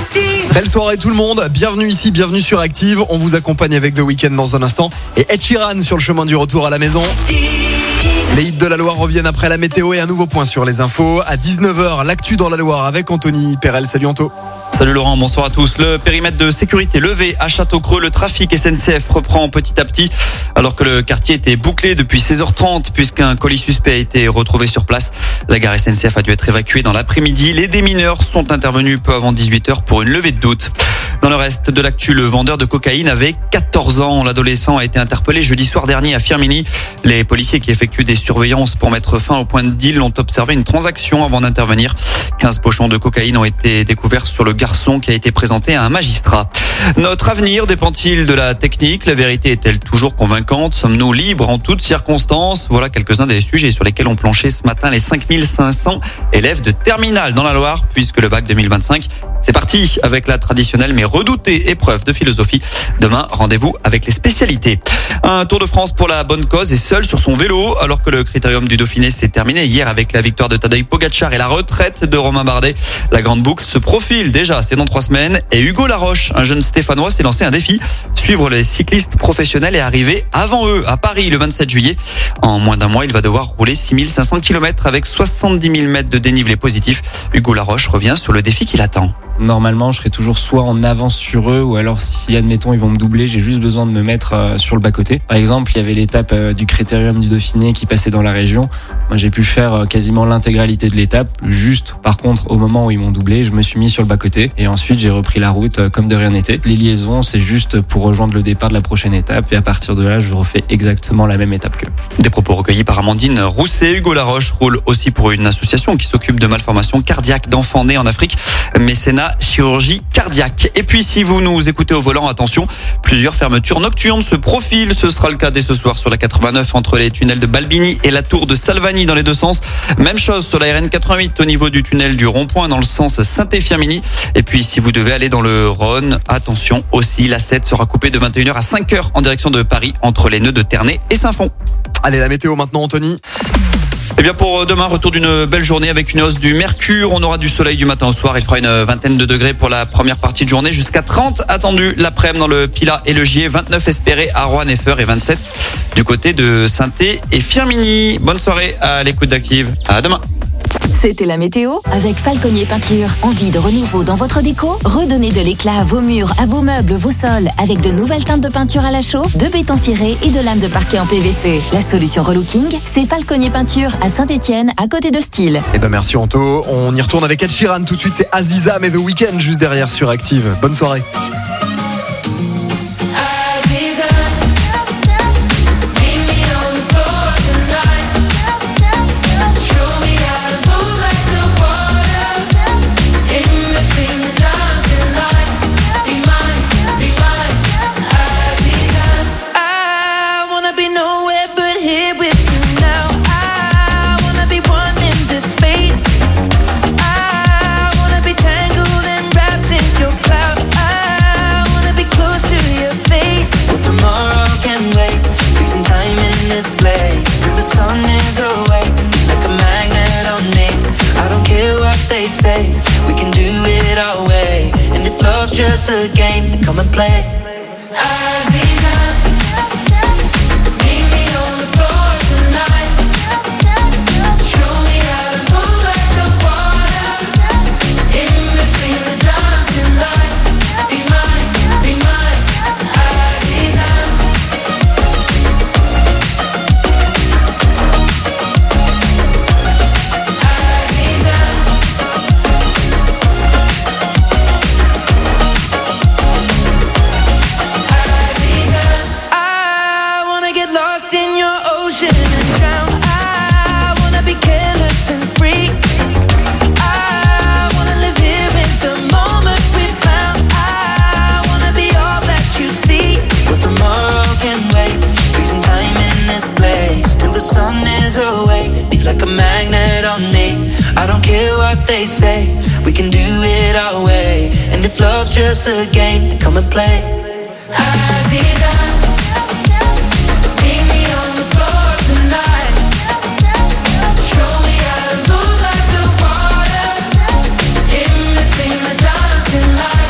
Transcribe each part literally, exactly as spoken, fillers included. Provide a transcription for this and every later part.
Active. Belle soirée tout le monde, bienvenue ici, bienvenue sur Active. On vous accompagne avec The Weeknd dans un instant et Ed Sheeran sur le chemin du retour à la maison. Les hits de la Loire reviennent après la météo et un nouveau point sur les infos. À dix-neuf heures, l'actu dans la Loire avec Anthony Perel. Salut Anto. Salut Laurent, bonsoir à tous. Le périmètre de sécurité levé à Château-Creux, le trafic S N C F reprend petit à petit alors que le quartier était bouclé depuis seize heures trente puisqu'un colis suspect a été retrouvé sur place. La gare S N C F a dû être évacuée dans l'après-midi. Les démineurs sont intervenus peu avant dix-huit heures pour une levée de doute. Dans le reste de l'actu, le vendeur de cocaïne avait quatorze ans. L'adolescent a été interpellé jeudi soir dernier à Firminy. Les policiers qui effectuent des surveillances pour mettre fin au point de deal ont observé une transaction avant d'intervenir. quinze pochons de cocaïne ont été découverts sur le garçon qui a été présenté à un magistrat. Notre avenir dépend-il de la technique? La vérité est-elle toujours convaincante? Sommes-nous libres en toutes circonstances? Voilà quelques-uns des sujets sur lesquels ont planché ce matin les cinq mille cinq cents élèves de terminale dans la Loire, puisque le bac deux mille vingt-cinq, c'est parti avec la traditionnelle mais redoutée épreuve de philosophie. Demain, rendez-vous avec les spécialités. Un Tour de France pour la bonne cause et seul sur son vélo, alors que le critérium du Dauphiné s'est terminé hier avec la victoire de Tadej Pogacar et la retraite de Romain Bardet. La grande boucle se profile déjà, c'est dans trois semaines. Et Hugo Laroche, un jeune Stéphanois, s'est lancé un défi. Suivre les cyclistes professionnels et arriver avant eux à Paris le vingt-sept juillet. En moins d'un mois, il va devoir rouler six mille cinq cents kilomètres avec soixante-dix mille mètres de dénivelé positif. Hugo Laroche revient sur le défi qui l'attend. Normalement, je serai toujours soit en avance sur eux ou alors si, admettons, ils vont me doubler, j'ai juste besoin de me mettre euh, sur le bas-côté. Par exemple, il y avait l'étape euh, du Critérium du Dauphiné qui passait dans la région. Moi, j'ai pu faire euh, quasiment l'intégralité de l'étape. Juste, par contre, au moment où ils m'ont doublé, je me suis mis sur le bas-côté et ensuite j'ai repris la route euh, comme de rien n'était. Les liaisons, c'est juste pour rejoindre le départ de la prochaine étape et à partir de là, je refais exactement la même étape qu'eux. Des propos recueillis par Amandine Rousset. Hugo Laroche roule aussi pour une association qui s'occupe de malformations cardiaques d'enfants nés en Afrique. Mécénat chirurgie cardiaque. Et puis si vous nous écoutez au volant, attention, plusieurs fermetures nocturnes se profilent. Ce sera le cas dès ce soir sur la quatre-vingt-neuf entre les tunnels de Balbini et la tour de Salvani dans les deux sens. Même chose sur la R N quatre-vingt-huit au niveau du tunnel du Rond-Point dans le sens Saint-Firminy. Et puis si vous devez aller dans le Rhône, attention aussi, la sept sera coupée de vingt et une heures à cinq heures en direction de Paris entre les nœuds de Ternay et Saint-Fond. Allez, la météo maintenant Anthony. Eh bien pour demain, retour d'une belle journée avec une hausse du mercure. On aura du soleil du matin au soir. Il fera une vingtaine de degrés pour la première partie de journée. Jusqu'à trente attendus l'après-midi dans le Pilat et le Gier. vingt-neuf espérés à Roanne-Feur et vingt-sept du côté de Saint-Thé et Firminy. Bonne soirée à l'écoute d'Active. À demain. C'était la météo avec Falconier Peinture. Envie de renouveau dans votre déco? Redonnez de l'éclat à vos murs, à vos meubles, vos sols avec de nouvelles teintes de peinture à la chaux, de béton ciré et de lames de parquet en P V C. La solution relooking, c'est Falconier Peinture à Saint-Étienne, à côté de Style. Eh ben merci Anto. On y retourne avec Ed Sheeran. Tout de suite, c'est Aziza mais The Weeknd juste derrière sur Active. Bonne soirée. Just a game, then come and play. They say we can do it our way, and if love's just a game, then come and play. Aziza, meet me on the floor tonight. Show me how to move like the water in between the dancing lights.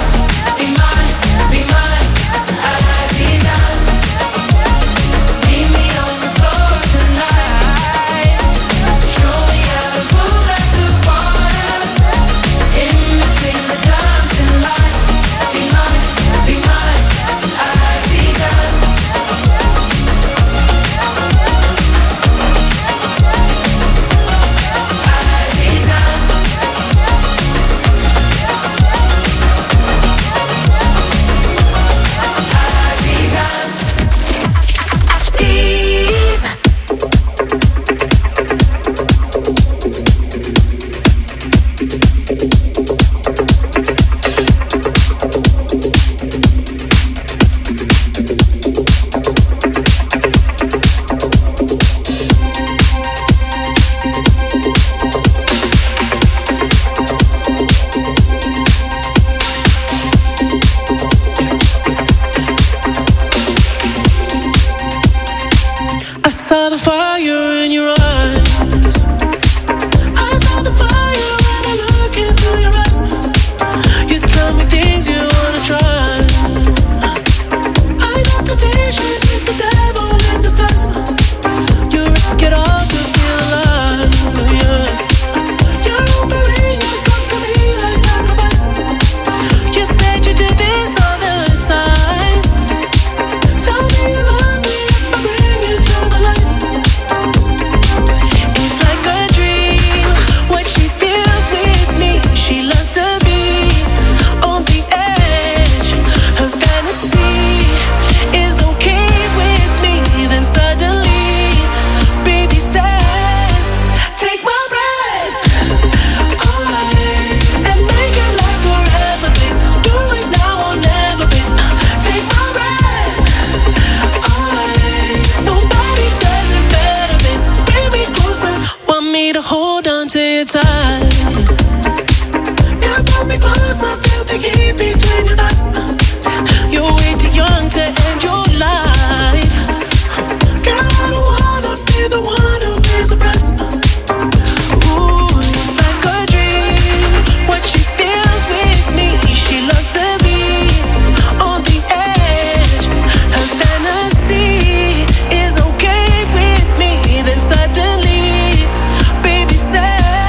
the heat between us. You're way too young to end your life. Girl, I don't wanna be the one who pays the price. Ooh, it's like a dream. What she feels with me, she loves to be on the edge. Her fantasy is okay with me. Then suddenly, baby says,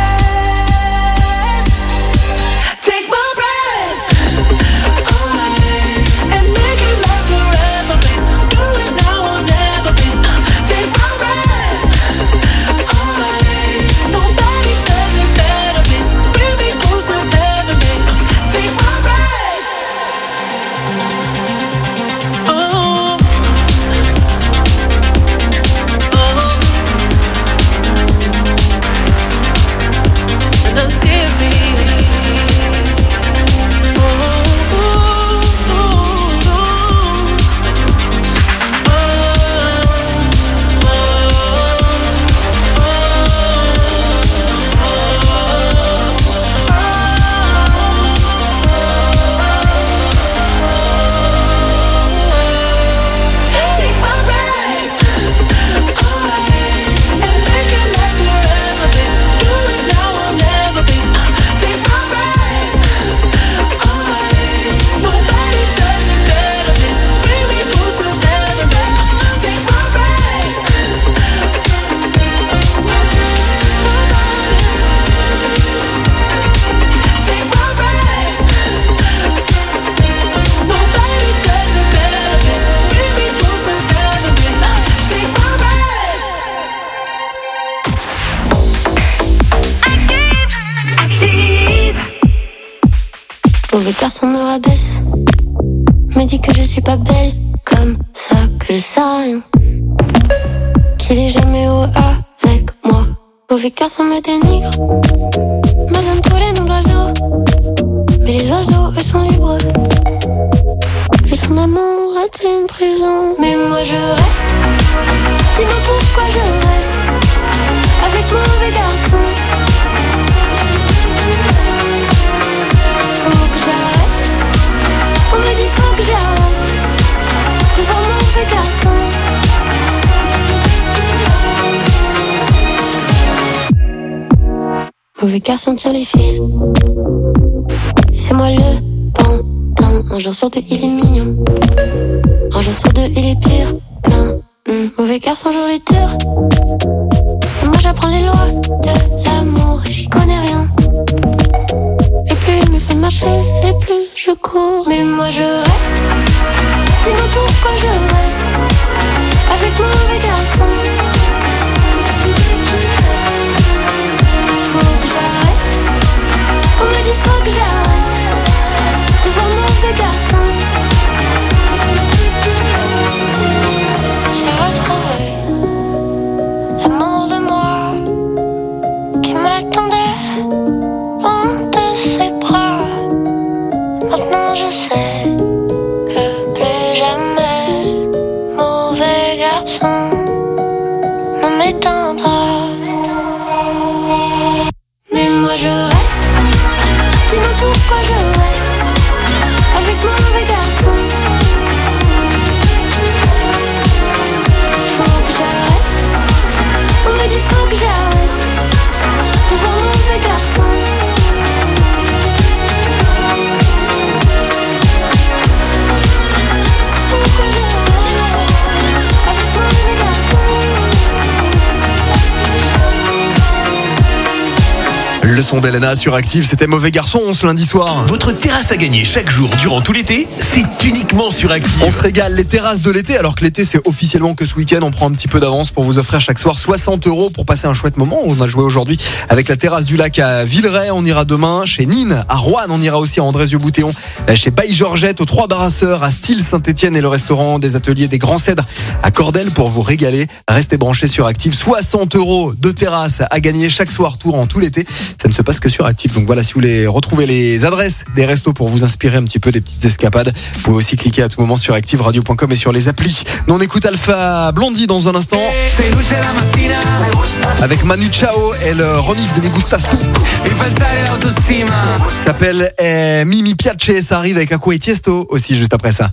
take my breath away and make it last forever, babe. Do it now or never, babe. Take my breath away. Nobody does it better, babe. Bring me close to heaven, babe. Take my breath. Oh, oh, and I'm serious. Take my breath away and make it last forever, babe. Do it now or never, babe. Take my breath away. Nobody does it better, babe. Bring me close to heaven, babe. Take my breath. Take my breath. Nobody does it better, babe. Bring me close to heaven, babe. Take my breath. Active. Mauvais garçon me rabaisse, me dit que je suis pas belle, comme ça que je sais rien, qu'il est jamais heureux avec moi. Mauvais garçon me dénigre, me donne tous les noms d'oiseaux, mais les oiseaux eux sont libres. Lui son amour est une prison, mais moi je reste. Dis-moi pourquoi je reste avec mauvais garçon. Faut que j'arrête. On me dit faut que j'arrête de voir mauvais garçon. Mauvais garçon tire les fils. Et c'est moi le pantin. Un jour sur deux il est mignon. Un jour sur deux il est pire qu'un hum, mauvais garçon joue les tours. Et moi j'apprends les lois de l'amour et j'y connais rien. Et plus il me fait marcher, et plus je cours. Mais moi je reste. Dis-moi pourquoi je reste avec mauvais garçon. Faut que j'arrête. On me dit faut que j'arrête de voir mauvais garçon. J'ai retrouvé l'amour de moi qui m'attendait loin de ses bras. Maintenant je sais que plus jamais mauvais garçon ne m'éteindra. Mais moi je reste. Dis-moi pourquoi je reste avec mauvais garçon. Faut que j'arrête. On me dit faut que j'arrête de voir mauvais garçon. Le son d'Elena sur Active, c'était Mauvais Garçon, ce lundi soir. Votre terrasse à gagner chaque jour durant tout l'été, c'est uniquement sur Active. On se régale, les terrasses de l'été, alors que l'été c'est officiellement que ce week-end. On prend un petit peu d'avance pour vous offrir chaque soir soixante euros pour passer un chouette moment. On a joué aujourd'hui avec la terrasse du lac à Villeray. On ira demain chez Nîmes à Roanne. On ira aussi à Andrézieux-Boutéon, chez Baille-Georgette, aux Trois Brasseurs, à Style-Saint-Etienne et le restaurant des ateliers des Grands Cèdres à Cordel pour vous régaler. Restez branchés sur Active. soixante euros de terrasse à gagner chaque soir durant tout l'été. ça ne se passe que sur Active. Donc voilà, si vous voulez retrouver les adresses des restos pour vous inspirer un petit peu des petites escapades, vous pouvez aussi cliquer à tout moment sur active radio point com et sur les applis. Nous on écoute Alpha Blondie dans un instant avec Manu Chao et le remix de Mi Gustas Tu. Ça s'appelle eh, Mimi Piace, ça arrive avec Aqua et Tiesto aussi juste après ça.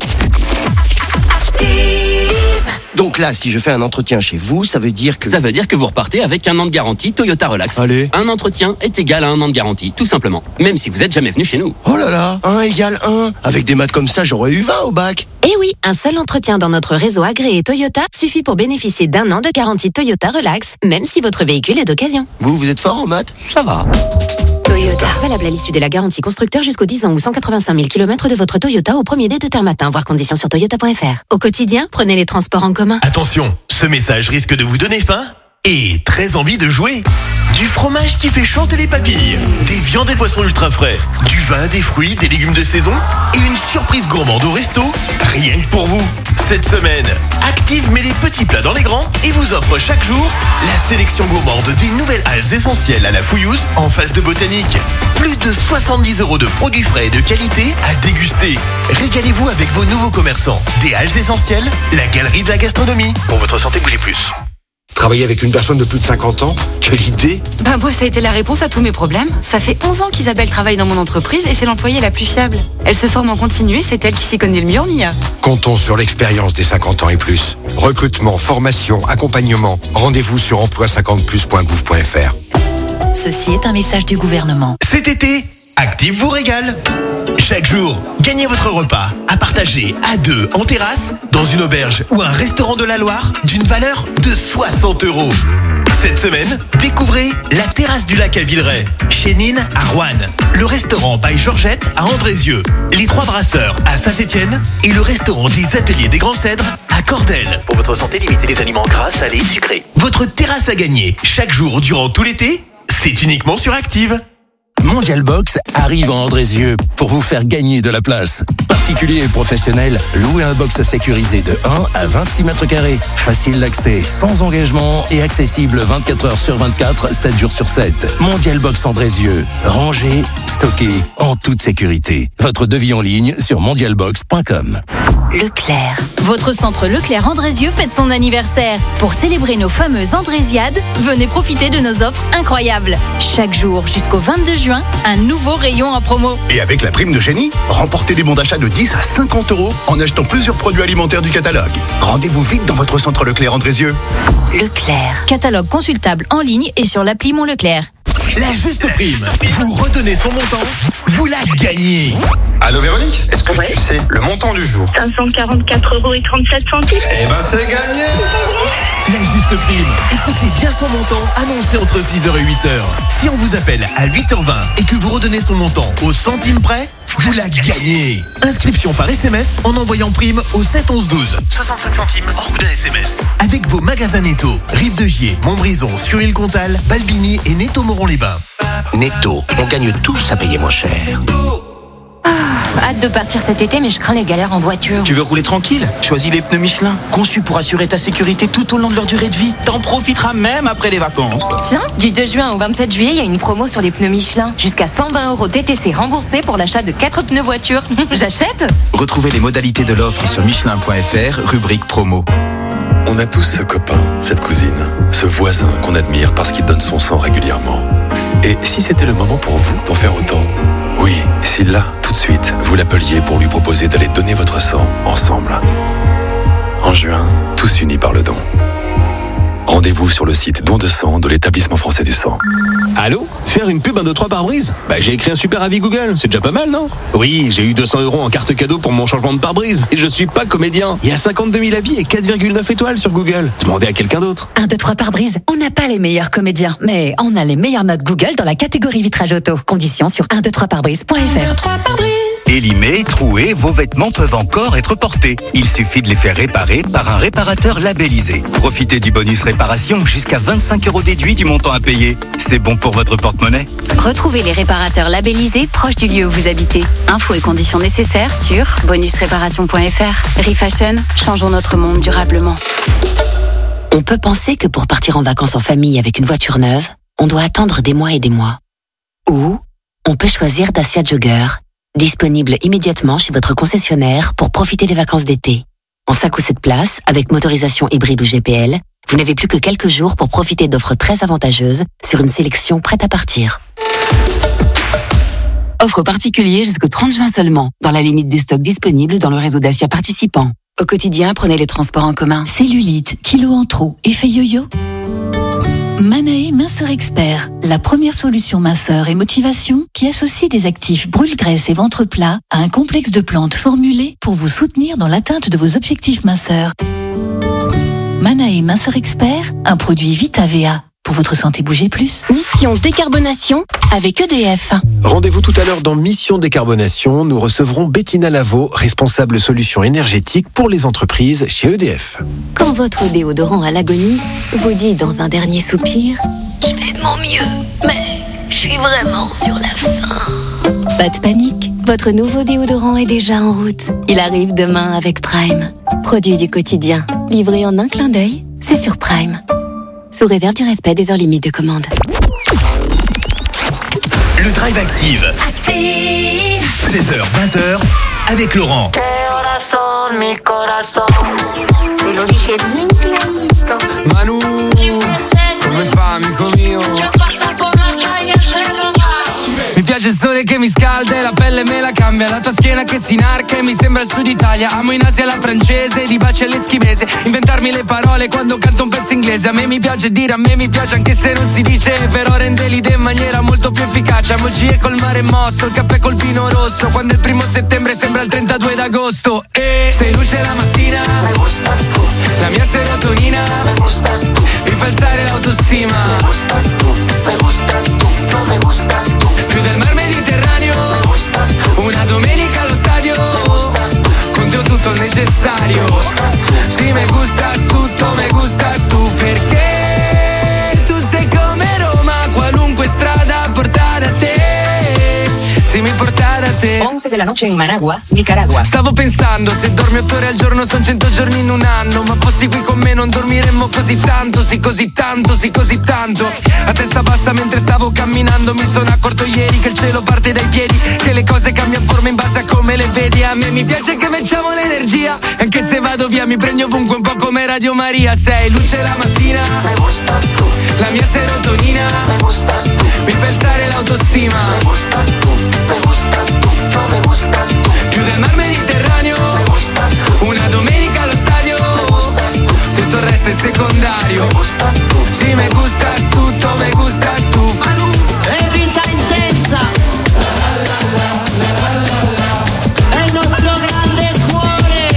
Donc là, si je fais un entretien chez vous, ça veut dire que... Ça veut dire que vous repartez avec un an de garantie Toyota Relax. Allez. Un entretien est égal à un an de garantie, tout simplement. Même si vous êtes jamais venu chez nous. Oh là là, un égale un. Avec des maths comme ça, j'aurais eu vingt au bac. Eh oui, un seul entretien dans notre réseau agréé Toyota suffit pour bénéficier d'un an de garantie Toyota Relax, même si votre véhicule est d'occasion. Vous, vous êtes fort en maths? Ça va. Toyota. Valable à l'issue de la garantie constructeur jusqu'aux dix ans ou cent quatre-vingt-cinq mille kilomètres de votre Toyota au premier dé de terre matin, voir conditions sur toyota point f r. Au quotidien, prenez les transports en commun. Attention, ce message risque de vous donner faim et très envie de jouer. Du fromage qui fait chanter les papilles, des viandes et poissons ultra frais, du vin, des fruits, des légumes de saison et une surprise gourmande au resto, rien que pour vous. Cette semaine, Active met les petits plats dans les grands et vous offre chaque jour la sélection gourmande des nouvelles Halles essentielles à la Fouillouse en face de Botanique. Plus de soixante-dix euros de produits frais et de qualité à déguster. Régalez-vous avec vos nouveaux commerçants. Des Halles essentielles, la galerie de la gastronomie. Pour votre santé, bougez plus. Travailler avec une personne de plus de cinquante ans? Quelle idée! Ben moi, ça a été la réponse à tous mes problèmes. Ça fait onze ans qu'Isabelle travaille dans mon entreprise et c'est l'employée la plus fiable. Elle se forme en continu et c'est elle qui s'y connaît le mieux en I A. Comptons sur l'expérience des cinquante ans et plus. Recrutement, formation, accompagnement. Rendez-vous sur emploi cinquante plus point gouv point f r. Ceci est un message du gouvernement. Cet été, Active vous régale. Chaque jour, gagnez votre repas à partager à deux en terrasse, dans une auberge ou un restaurant de la Loire d'une valeur de soixante euros. Cette semaine, découvrez la terrasse du lac à Villeray, chez Nine à Roanne, le restaurant by Georgette à Andrézieux, les Trois Brasseurs à Saint-Étienne et le restaurant des Ateliers des Grands Cèdres à Cordel. Pour votre santé, limitez les aliments gras, salés, sucrés. Votre terrasse à gagner chaque jour durant tout l'été, c'est uniquement sur Active. Mondial Box arrive en Andrézieux pour vous faire gagner de la place. Particuliers et professionnels, louez un box sécurisé de un à vingt-six mètres carrés. Facile d'accès, sans engagement et accessible vingt-quatre heures sur vingt-quatre, sept jours sur sept. Mondial Box Andrézieux. Rangé, stocké, en toute sécurité. Votre devis en ligne sur mondial box point com. Leclerc. Votre centre Leclerc Andrézieux fête son anniversaire. Pour célébrer nos fameuses Andrésiades, venez profiter de nos offres incroyables. Chaque jour jusqu'au vingt-deux juin, un nouveau rayon en promo. Et avec la prime de génie, remportez des bons d'achat de dix à cinquante euros en achetant plusieurs produits alimentaires du catalogue. Rendez-vous vite dans votre centre Leclerc Andrézieux. Leclerc. Catalogue consultable en ligne et sur l'appli Mon Leclerc. La juste prime. Vous redonnez son montant, vous la gagnez. Allô Véronique, est-ce que ouais. tu sais le montant du jour? cinq cent quarante-quatre euros et trente-sept centimes. Eh ben c'est gagné. La juste prime. Écoutez bien son montant annoncé entre six heures et huit heures. Si on vous appelle à huit heures vingt et que vous redonnez son montant au centime près, vous la gagnez. Inscription par S M S en envoyant prime au sept onze douze. soixante-cinq centimes hors coût d'un S M S. Avec vos magasins Netto, Rive de Gier, Montbrison, Sur-Île-Comtal, Balbini et Netto Moron-les-Bains. Netto, on gagne tous à payer moins cher. Hâte de partir cet été, mais je crains les galères en voiture. Tu veux rouler tranquille? Choisis les pneus Michelin, conçus pour assurer ta sécurité tout au long de leur durée de vie. T'en profiteras même après les vacances. Tiens, du deux juin au vingt-sept juillet, il y a une promo sur les pneus Michelin. Jusqu'à cent vingt euros T T C remboursés pour l'achat de quatre pneus voiture. J'achète? Retrouvez les modalités de l'offre sur michelin point f r, rubrique promo. On a tous ce copain, cette cousine, ce voisin qu'on admire parce qu'il donne son sang régulièrement. Et si c'était le moment pour vous d'en faire autant? Oui, si là, tout de suite, vous l'appeliez pour lui proposer d'aller donner votre sang ensemble. En juin, tous unis par le don. Rendez-vous sur le site don de sang de l'établissement français du sang. Allô? Faire une pub un deux trois pare-brise? Bah j'ai écrit un super avis Google, c'est déjà pas mal, non? Oui, j'ai eu deux cents euros en carte cadeau pour mon changement de pare-brise. Et je suis pas comédien. Il y a cinquante-deux mille avis et quatre virgule neuf étoiles sur Google. Demandez à quelqu'un d'autre. un deux trois pare-brise. On n'a pas les meilleurs comédiens, mais on a les meilleures notes Google dans la catégorie vitrage auto. Conditions sur un deux trois pare-brise point f r. un deux trois pare-brise. Élimés, troués, vos vêtements peuvent encore être portés. Il suffit de les faire réparer par un réparateur labellisé. Profitez du bonus réparation jusqu'à vingt-cinq euros déduits du montant à payer. C'est bon pour votre porte-monnaie. Retrouvez les réparateurs labellisés proches du lieu où vous habitez. Infos et conditions nécessaires sur bonus réparation point f r. Refashion, changeons notre monde durablement. On peut penser que pour partir en vacances en famille avec une voiture neuve, on doit attendre des mois et des mois. Ou on peut choisir Dacia Jogger, disponible immédiatement chez votre concessionnaire pour profiter des vacances d'été. En cinq ou sept places, avec motorisation hybride ou G P L, vous n'avez plus que quelques jours pour profiter d'offres très avantageuses sur une sélection prête à partir. Offre particulière jusqu'au trente juin seulement, dans la limite des stocks disponibles dans le réseau Dacia participant. Au quotidien, prenez les transports en commun. Cellulite, kilos en trop, effet yo-yo. Manae Minceur Expert, la première solution minceur et motivation qui associe des actifs brûle-graisse et ventre plat à un complexe de plantes formulées pour vous soutenir dans l'atteinte de vos objectifs minceurs. Manae Minceur Expert, un produit Vita V A. Pour votre santé, bougez plus. Mission décarbonation avec E D F. Rendez-vous tout à l'heure dans Mission Décarbonation. Nous recevrons Bettina Lavaux, responsable solutions énergétiques pour les entreprises chez E D F. Quand votre déodorant à l'agonie vous dit dans un dernier soupir « Je fais de mon mieux, mais je suis vraiment sur la fin ». Pas de panique, votre nouveau déodorant est déjà en route. Il arrive demain avec Prime. Produit du quotidien, livré en un clin d'œil, c'est sur Prime. Sous réserve du respect des heures limites de commande. Le Drive Active. seize heures vingt avec Laurent. Manu, come fa, amico mio? Mi piace il sole che mi scalda e la pelle me la cambia. La tua schiena che si inarca e mi sembra il sud Italia. Amo in Asia la francese, di baci all'eschimese. Inventarmi le parole quando canto un pezzo inglese. A me mi piace dire, a me mi piace anche se non si dice. Però rende l'idea in maniera molto più efficace. Emoji col mare mosso, il caffè col vino rosso. Quando è il primo settembre sembra il trentadue d'agosto. E sei luce la mattina, me gustas tu. La mia serotonina, me gustas tu. Mi fa alzare l'autostima, me gustas tu. Me gustas tu, no me gustas tu. Più del mar Mediterraneo, me gustas tu. Una domenica allo stadio, me gustas tu. Con te ho tutto il necessario, me gustas tu. Sì, me gustas tutto, me gustas tu. Perché tu sei come Roma, qualunque strada porta da te. Sì, mi porta da te. once de la noche in Managua, Nicaragua. Stavo pensando, se dormi otto ore al giorno son cento giorni in un anno. Ma fossi qui con me non dormiremmo così tanto. Sì, così tanto, sì, così tanto. A testa bassa mentre stavo camminando. Mi sono accorto ieri che il cielo parte dai piedi, che le cose cambiano forma in base a come le vedi. A me mi piace che facciamo l'energia. Anche se vado via mi prendi ovunque, un po' come Radio Maria. Sei luce la mattina, me gustas tu. La mia serotonina, me gustas tu. Mi fa alzare l'autostima, me gustas tu. Me gustas tu, no me gustas tu. Più del mar Mediterraneo, me gustas tu. Una domenica allo stadio, me gustas tu. Tutto il resto è secondario, me gustas tu. Sì, me gustas tutto, me gustas tu. Manu, è vita intensa. È il nostro grande cuore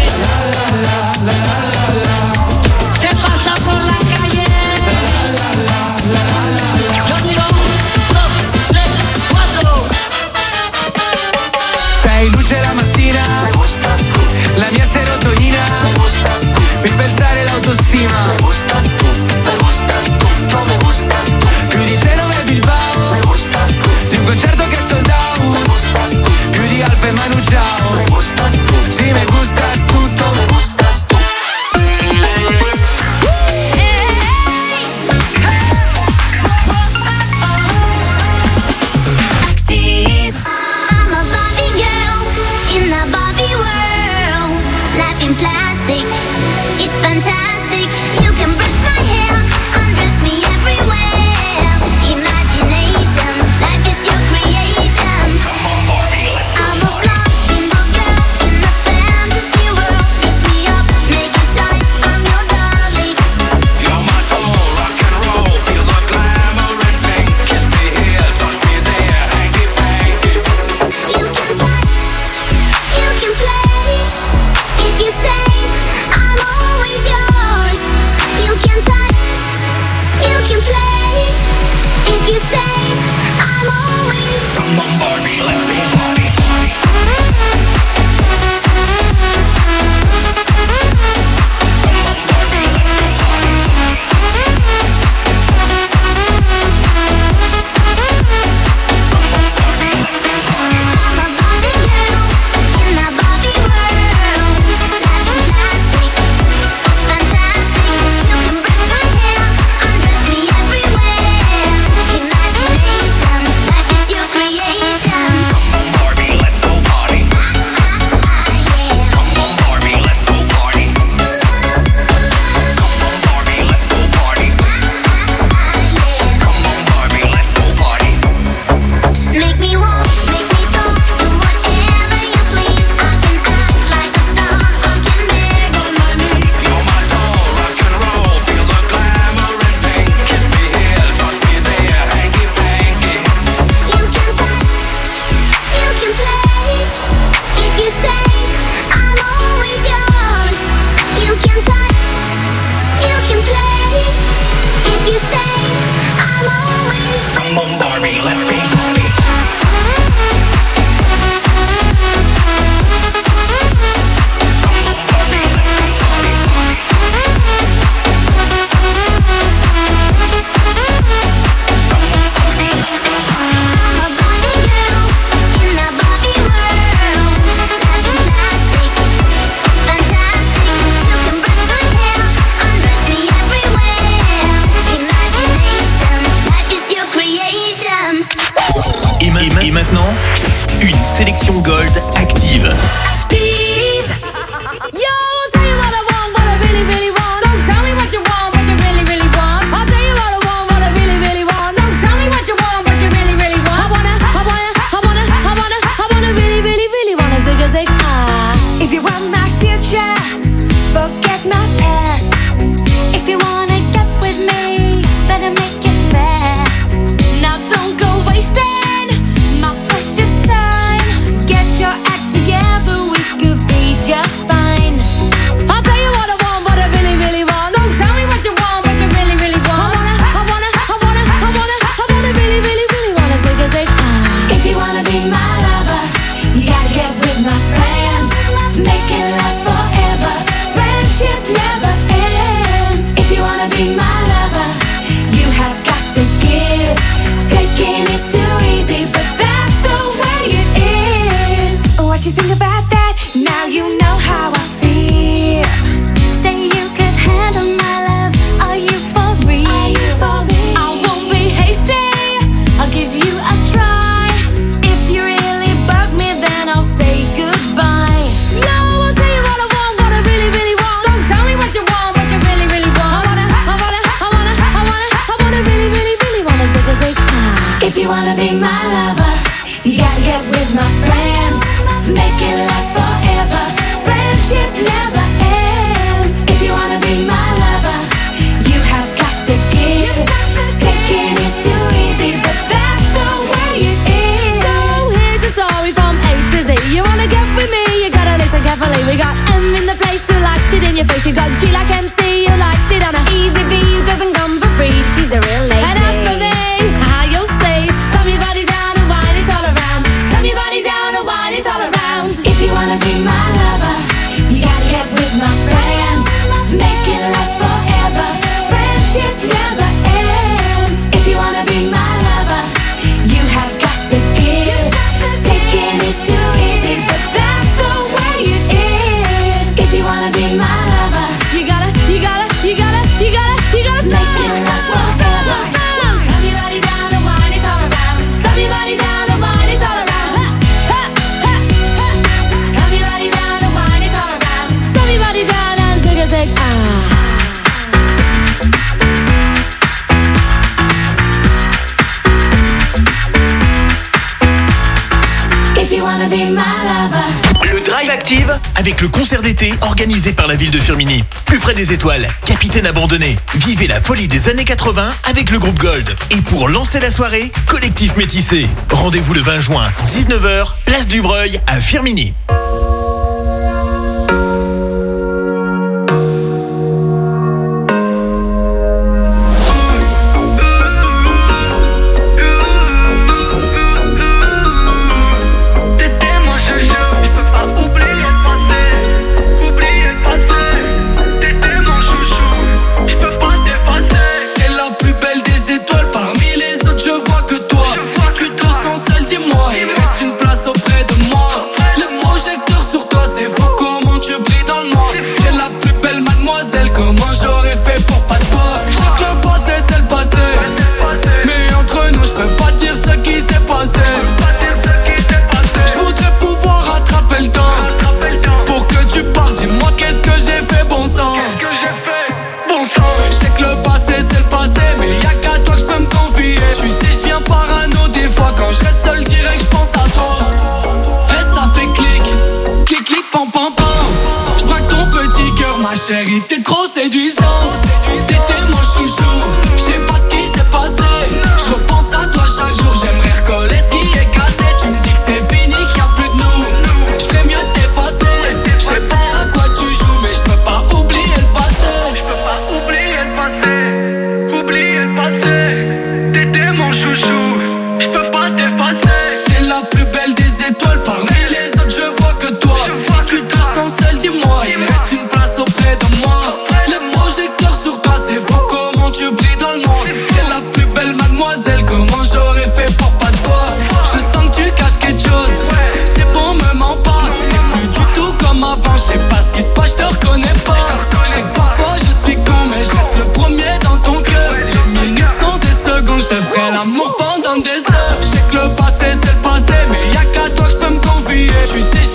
che passa por la calle. Io dirò uno, tre, quattro. Sei luce la mattina, me gustas tu. La mia serotonina, me gustas tu. Mi fa alzare l'autostima, me gustas tu. Me gustas tu, no me gustas tu. Più di Genova e Bilbao, me gustas tu. Di un concerto che è sold out, me gustas tu. Più di Alfa e Manu Chao, me gustas tu. Sì, me gustas tutto, me gustas tu. Active. I'm a Barbie girl in the Barbie world. Life in plastic, it's fantastic. You can brush my hair, undress me everywhere. Imagination, life is your creation. I'm a blonde girl in a fantasy world. Dress me up, make it tight, I'm your darling. You're my doll, rock and roll, feel the glamour and pink. Kiss me here, touch me there, hanky panky. You can touch, you can play. If you say I'm always yours. Steve. Steve. Yo, I'll tell you what I want, what I really, really want. Don't tell me what you want, what you really, really want. I'll tell you what I want, what I really, really want. Don't tell me what you want, what you really, really want. I wanna, I wanna, I wanna, I wanna, I wanna really, really, really wanna zig a zig ah. If you want my future, forget my past. If you wanna get with me, better make it fast. Now don't go wasting my precious time. Get your act together, we could be just fine. I'll tell you what I want, what I really, really want. Don't tell me what you want, what you really, really want. I wanna, I wanna, I wanna, I wanna, I wanna really, really, really wanna zig a zig ah. If you wanna be my lover, you gotta get with my friends. Make it last forever. Friendship never ends. If you wanna be my lover, you have got to give. Taking is too easy, but that's the way it is. What you think about that? Now you know how I feel. Say you could handle my love. Are you for real? Are you for real? I won't be hasty. I'll give you a try. If you really bug me, then I'll say goodbye. Yo, I'll tell you what I want, what I really, really want. Don't tell me what you want, what you really, really want. I wanna, I wanna, I wanna, I wanna, I wanna really, really, really wanna zig a zig ah. If you wanna be my lover, you gotta get with my friends. Make it last forever. Friendship never ends. If you wanna be my lover, you have got to give. Taking is too easy, but that's the way it is. So here's the story from A to Z. You wanna get with me, you gotta listen carefully. We got M in the place who likes it in your face. You got G like M C, who likes it on a easy B, who doesn't come for free. She's the real lady. And as for me, how you'll say, stomp your body down and wine it all around. Stomp your body down and wine it all around. If you wanna be my lover, you gotta get with my friends. Make it last forever. Friendship never ends. If you wanna be my lover, you have got to give. Taking is too easy, but that's the way it is. If you wanna be my lover, You gotta, you gotta, you gotta, you gotta, you gotta stop. make it last forever. Stomp your body down and wine it all around. Stomp your body down and wine it all around. Ha, ha, ha, ha. Stomp your body down and wine it all around. Stomp your body down and zig a zig ah. If you wanna be my lover. Le Drive Active avec le concert d'été organisé par la ville de Firminy. Plus près des étoiles, Capitaine abandonné. Vivez la folie des années quatre-vingts avec le groupe Gold. Et pour lancer la soirée, Collectif Métissé. Rendez-vous le vingt juin, dix-neuf heures, place du Breuil à Firminy. T'étais mon chouchou, j'peux pas oublier le passé. Oublier le passé. T'étais mon chouchou, j'peux pas t'effacer. T'es la plus belle des étoiles, parmi les autres je vois que toi. Si tu te sens seul, dis-moi, il me reste une place auprès de moi. Le projecteur sur toi, c'est fou comment tu brilles dans le noir. T'es la plus belle mademoiselle, comment j'aurais fait pour pas te voir. Je sais que le passé c'est le passé, mais entre nous je peux pas dire ce qui s'est passé. Je voudrais pouvoir rattraper le temps pour que tu partes, dis-moi qu'est-ce que j'ai fait bon sang. Qu'est-ce que j'ai fait? Bon sang. Je sais que le passé c'est le passé, mais y'a qu'à toi que je peux me confier. Tu sais je viens parano des fois, quand je reste seul direct je pense à toi. Et ça fait clic, clic clic pam pam pam. Je braque ton petit cœur ma chérie, t'es trop séduisante. T'étais mon chouchou, je sais pas ce qui s'est passé. Je repense à toi chaque jour, j'aimerais recoller ce qui est cassé. Tu me dis que c'est fini, qu'il y a plus de nous. Je fais mieux de t'effacer. Je sais pas à quoi tu joues, mais je peux pas oublier le passé. J'peux pas oublier le passé. Oublier le passé. T'étais mon chouchou, j'peux pas t'effacer. T'es la plus belle des étoiles, parmi les autres je vois que toi. Si tu te sens seul, dis-moi, il me reste une place auprès de moi. Le projecteur sur toi, c'est fou comment tu brilles dans le noir. T'es la plus belle mademoiselle, comment j'aurais fait pour pas te voir. Je sens que tu caches quelque chose, c'est bon me mens pas. T'es plus du tout comme avant, je sais pas ce qui se passe, je te reconnais pas. Je sais que parfois je suis con, mais je reste le premier dans ton cœur. Si les minutes sont des secondes, je te ferai l'amour pendant des heures. Je sais que le passé c'est le passé, mais y'a qu'à toi que je peux me confier. Tu sais,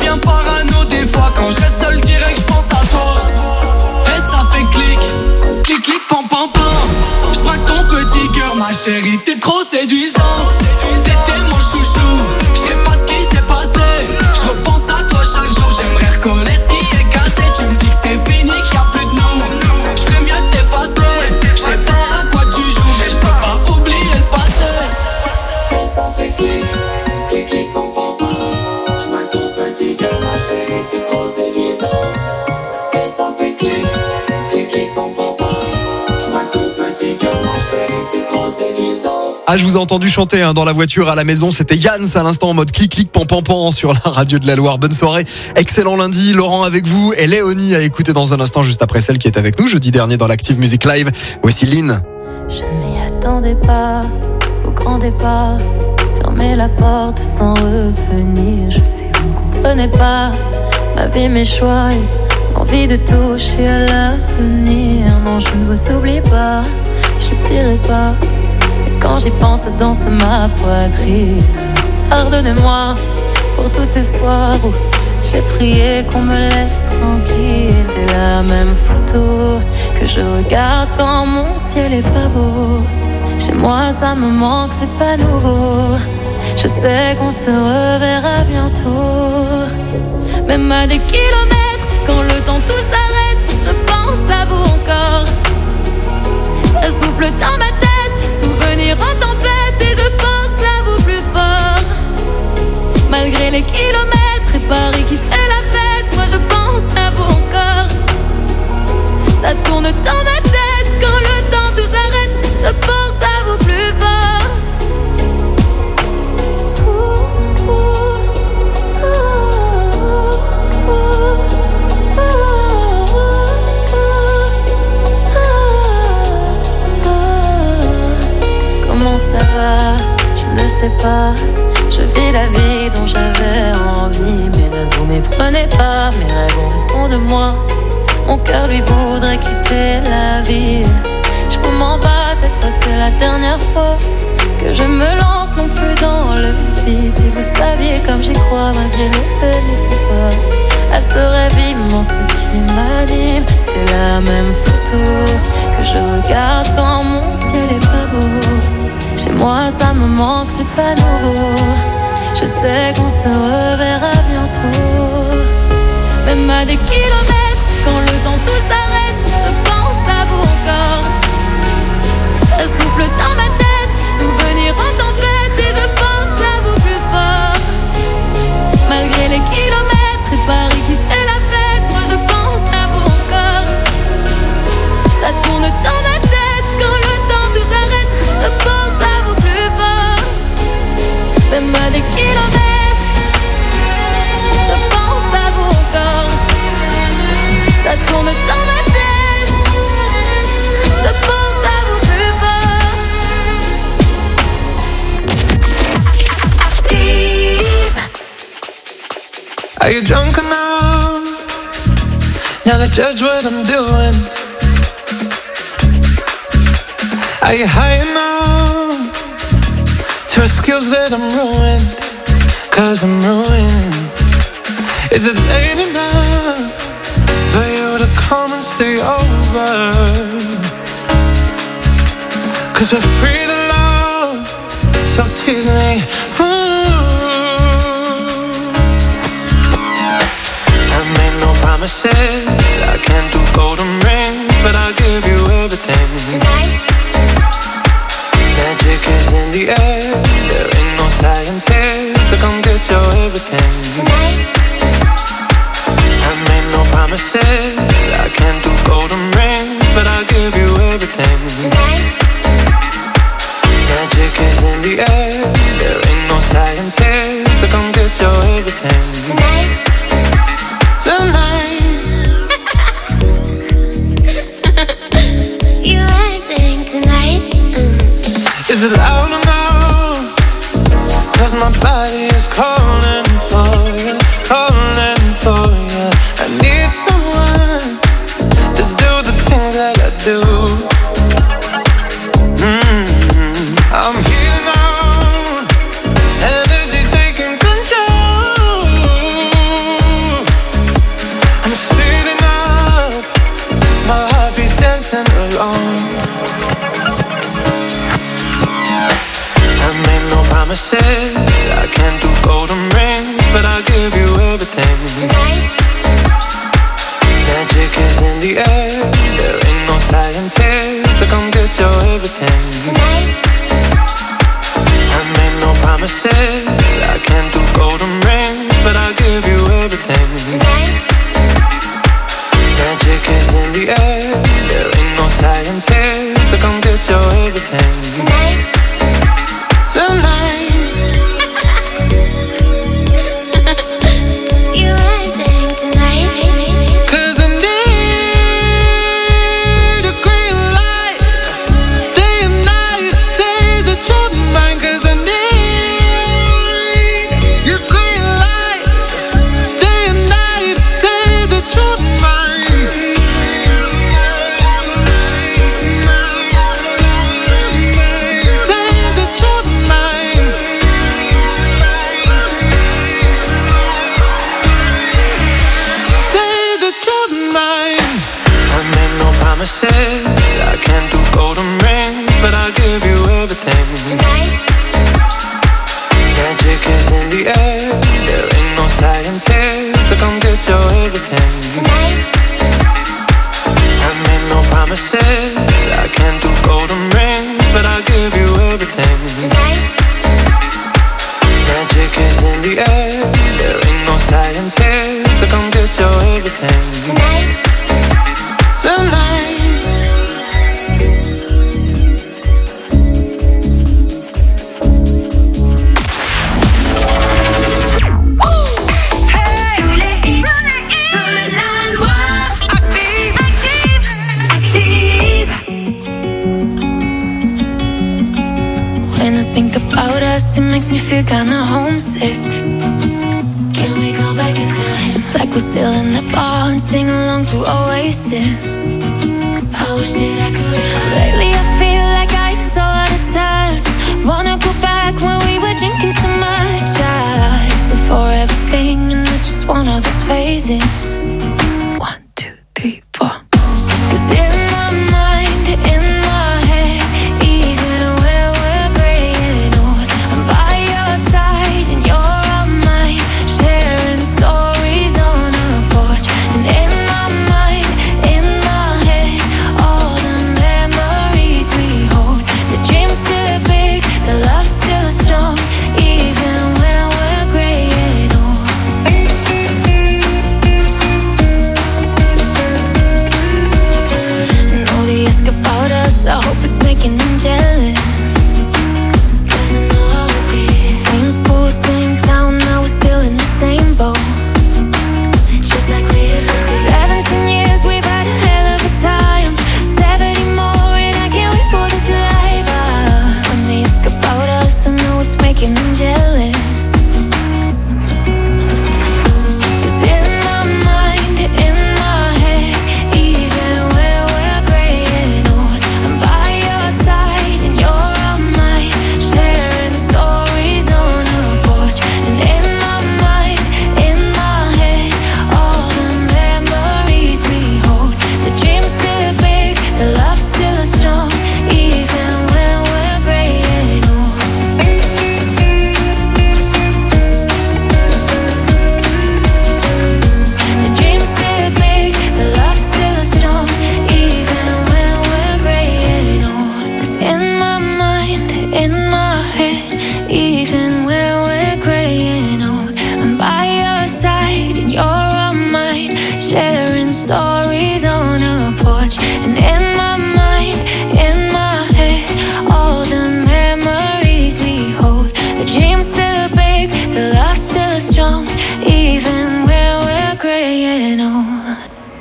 deviens parano des fois. Quand je reste seul direct, je pense à toi. Et ça fait clic, clic, clic, pam, pam, pam. Je braque ton petit cœur, ma chérie, t'es trop séduisante. T'étais mon chouchou, je sais pas ce qui s'est passé. Je repense à toi chaque jour, j'aimerais reconnaître ce qui est cassé. Tu me dis que c'est fini, qu'il y a plus de nous. Je fais mieux de t'effacer. Je sais pas à quoi tu joues, mais je peux pas oublier le passé. Et ça fait clic, clic, clic, pam, pam, pam. Je braque ton petit cœur, ma chérie, t'es trop séduisante. Et ça fait clic, clic, clic, pam, pam, pam. Je braque ton petit cœur, ma chérie, t'es trop séduisante. Ah, je vous ai entendu chanter hein, dans la voiture, à la maison. C'était Yann, à l'instant en mode clic clic pan pan pan sur la radio de la Loire. Bonne soirée, excellent lundi. Laurent avec vous et Léonie à écouter dans un instant juste après celle qui est avec nous jeudi dernier dans l'Active Music Live. Voici Lynn. Je m'y attendais pas au grand départ. Fermer la porte sans revenir. Je sais vous ne comprenez pas ma vie, mes choix et l'envie de toucher à l'avenir. Non, je ne vous oublie pas, je le dirai pas. Quand j'y pense, danse ma poitrine. Alors pardonnez-moi pour tous ces soirs où j'ai prié qu'on me laisse tranquille. C'est la même photo que je regarde quand mon ciel est pas beau. Chez moi ça me manque, c'est pas nouveau. Je sais qu'on se reverra bientôt. Même à des kilomètres, quand le temps tout s'arrête, je pense à vous encore. Ça souffle dans ma tête, souvenir en tempête, et je pense à vous plus fort. Malgré les kilomètres et Paris qui fait la fête, moi je pense à vous encore. Ça tourne dans ma tête, quand le temps tout s'arrête, je pense à vous plus fort. Ouh, ouh, ouh, ouh, ouh, ouh. Comment ça va? Je ne sais pas. Je vis la vie dont j'avais envie, mais ne vous méprenez pas. Mes rêves ont raison de moi. Mon cœur lui voudrait quitter la ville. Je vous mens pas, cette fois c'est la dernière fois que je me lance non plus dans le vide. Si vous saviez comme j'y crois, malgré les peines, il faut pas à ce rêve immense qui m'anime. C'est la même photo que je regarde quand mon ciel est pas beau. Chez moi ça me manque, c'est pas nouveau. Je sais qu'on se reverra bientôt. Même à des kilomètres, quand le temps tout s'arrête, je pense à vous encore. Ça souffle dans ma tête, souvenir en tempête, et je pense à vous plus fort. Malgré les kilomètres et Paris qui fait la fête, moi je pense à vous encore. Ça tourne dans ma tête, quand le temps tout s'arrête, je pense à vous plus fort. Même à des kilomètres, je pense à vous encore. Ça tourne dans ma tête, je pense à vous plus fort. Steve, are you drunk enough now to judge what I'm doing? Are you high enough to excuse that I'm ruined? Cause I'm ruined. Is it late enough for you to come and stay over? Cause we're free to love, so tease me. Ooh. I made no promises, I can't do golden rings, but I'll give you everything. Tonight. Magic is in the air, there ain't no science here, so come get your everything. Tonight. I made no promises, I can't do golden rings, but I'll give you everything. Tonight. Magic is in the air, there ain't no science here, so come get your everything. Tonight. Tonight. you acting tonight? Mm. Is it loud enough? Cause my body is calling for you, calling for you. I need someone promises. I can't do golden rings, but I'll give you everything. Tonight. Magic is in the air. There ain't no science here, so come get your everything. Tonight. I made no promises. I can't do golden rings, but I'll give you everything. Tonight. Magic is in the air. There ain't no science here, so come get your everything. Tonight. Tonight. It makes me feel kinda homesick. Can we go back in time? It's like we're still in the bar and sing along to Oasis. I wish that I could. Lately I feel like I'm so out of touch. Wanna go back when we were drinking so much. Ah, it's a forever thing and not just one of those phases. One, two, three, four. 'Cause in my mind, in my head, even when we're graying old, I'm by your side and you're on mine, sharing stories on a porch. And in my mind, in my head, all the memories we hold. The dream's still big, the love's still strong, even when we're graying old. And all they ask about us, I hope it's making them jealous. 'Cause I know how it be. Same school, same town, now we're still in the same boat. Just like we used to be. Seventeen years, we've had a hell of a time. Seventy more, and I can't wait for this life. Ah, when they ask about us, I know it's making them jealous. 'Cause in my mind, in my head, even when we're graying old, I'm by your side and you're on mine, sharing stories on a porch. And in my mind, in my head, all the memories we hold. The dream's still big, the love's still strong, even when we're graying old. The dream's still big, the love's still strong, even when we're graying old. 'Cause in my mind, in my head, even when we're graying old, I'm by your side and you're on mine, sharing stories on a porch. And in my mind, in my head, all the memories we hold. The dream's still big, the love's still strong, even when we're graying old.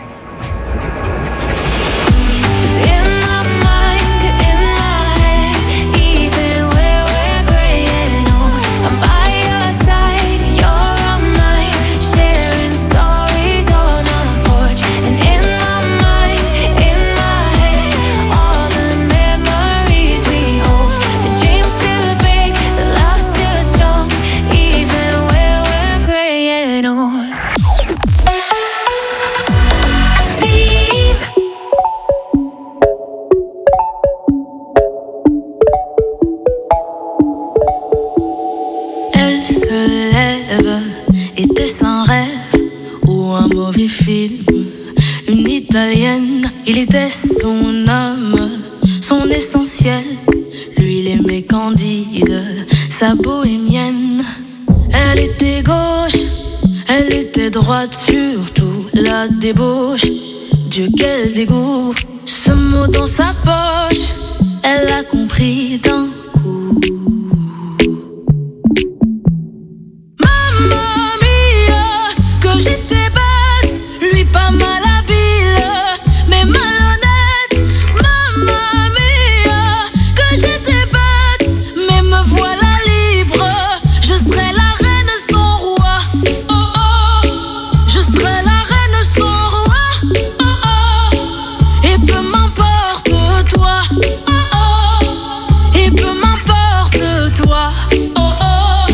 'Cause in my mind, in my head, even when we're graying old, I'm by your side and you're on mine, sharing stories on a porch. And in my mind, in my head, all the memories we hold. The dream's still big, the love's still strong, even when we're graying old. Steve. Elle se lève, était-ce un rêve ou un mauvais film? Une italienne, il était son âme, son essentiel. Lui, il aimait Candide, sa bohémienne. Elle était gauche, elle était droite, surtout la débauche. Dieu, quel dégoût, ce mot dans sa poche, elle a compris d'un coup. Mamma mia, que j'étais bête, lui pas mal habile, mais malhonnête. Mamma mia, que j'étais bête, mais me voilà libre. Je serai la reine son roi. Oh oh, je serai la reine son roi. Oh oh, et peu m'importe toi. Oh oh, et peu m'importe toi. Oh oh.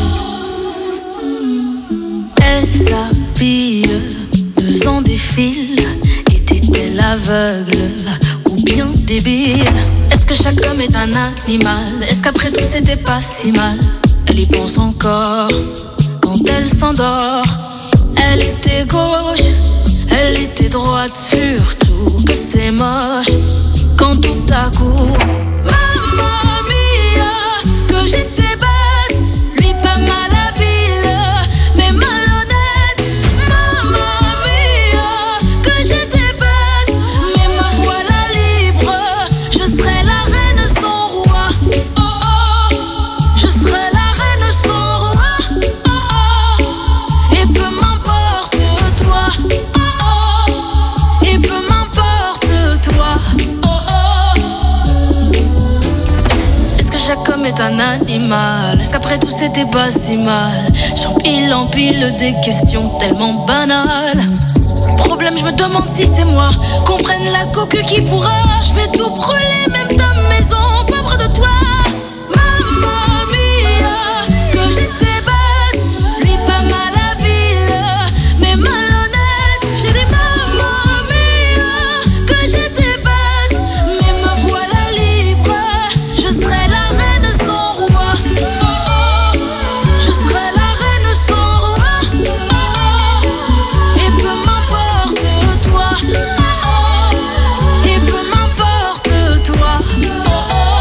Elle s'habille, deux ans défile. Était-elle aveugle bien débile. Est-ce que chaque homme est un animal? Est-ce qu'après tout c'était pas si mal? Elle y pense encore quand elle s'endort. Elle était gauche, elle était droite, surtout que c'est moche quand tout à coup, mamma mia, que j'étais bête, lui pas mal habile, mais malhonnête. Mamma mia, que j'étais bête, mais me voilà libre. Je serai la reine sans roi. Oh oh, je serai la reine sans roi. Oh oh, et peu m'importe toi. Oh oh, et peu m'importe toi. Oh oh. Est-ce que chaque homme est un animal? Est-ce qu'après tout c'était pas si mal? J'empile, empile des questions tellement banales. Problème, je me demande si c'est moi qu'on prenne la coque qui pourra. Je vais tout brûler, même ta maison, pauvre de toi. Mamma mia, que j'étais bête, lui pas mal habile, mais malhonnête. J'ai dit mamma mia, que j'étais bête, mais me voilà libre. Je serai la reine sans roi. Oh oh, je serai la reine sans roi. Oh oh, et peu m'importe toi. Oh oh, et peu m'importe toi. Oh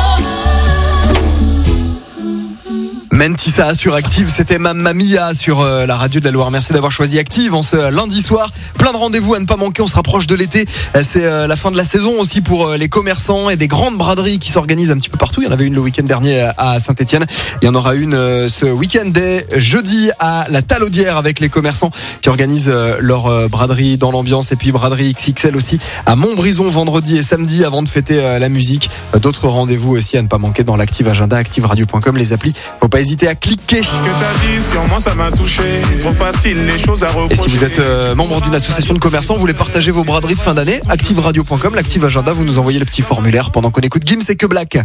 Mentissa sur Active, c'était Mamma Mia sur euh, la radio de la Loire. Merci d'avoir choisi Active en ce euh, lundi soir. Plein de rendez-vous à ne pas manquer, on se rapproche de l'été. Euh, C'est euh, la fin de la saison aussi pour euh, les commerçants et des grandes braderies qui s'organisent un petit peu partout. Il y en avait une le week-end dernier à Saint-Etienne. Il y en aura une euh, ce week-end dès jeudi à la Talaudière avec les commerçants qui organisent euh, leur euh, braderie dans l'ambiance. Et puis braderie X X L aussi à Montbrison vendredi et samedi avant de fêter euh, la musique. Euh, D'autres rendez-vous aussi à ne pas manquer dans l'Active Agenda, active radio point com, les applis. Faut pas hésiter à cliquer. Ce que t'as dit sur moi ça m'a touché. Trop facile les choses à reprocher. Et si vous êtes euh, membre d'une association de commerçants, vous voulez partager vos braderies de fin d'année, active radio point com, l'Active Agenda, vous nous envoyez le petit formulaire pendant qu'on écoute Gims et que Black.